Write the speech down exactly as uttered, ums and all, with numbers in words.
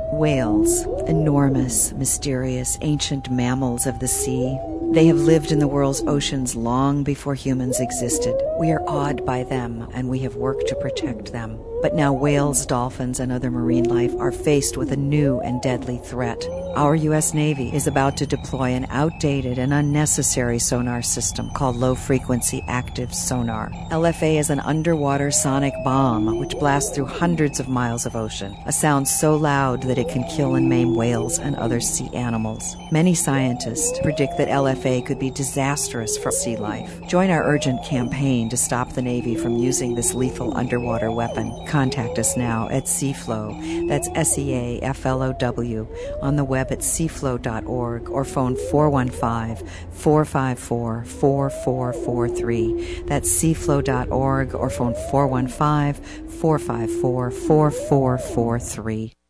Whales, enormous, mysterious, ancient mammals of the sea. They have lived in the world's oceans long before humans existed. We are awed by them, and we have worked to protect them. But now whales, dolphins, and other marine life are faced with a new and deadly threat. Our U S Navy is about to deploy an outdated and unnecessary sonar system called Low-Frequency Active Sonar. L F A is an underwater sonic bomb which blasts through hundreds of miles of ocean, a sound so loud that it can kill and maim whales and other sea animals. Many scientists predict that L F A could be disastrous for sea life. Join our urgent campaign to stop the Navy from using this lethal underwater weapon. Contact us now at Seaflow, that's S E A F L O W, on the web at seaflow dot org or phone four one five, four five four, four four four three. That's seaflow dot org or phone four one five, four five four, four four four three.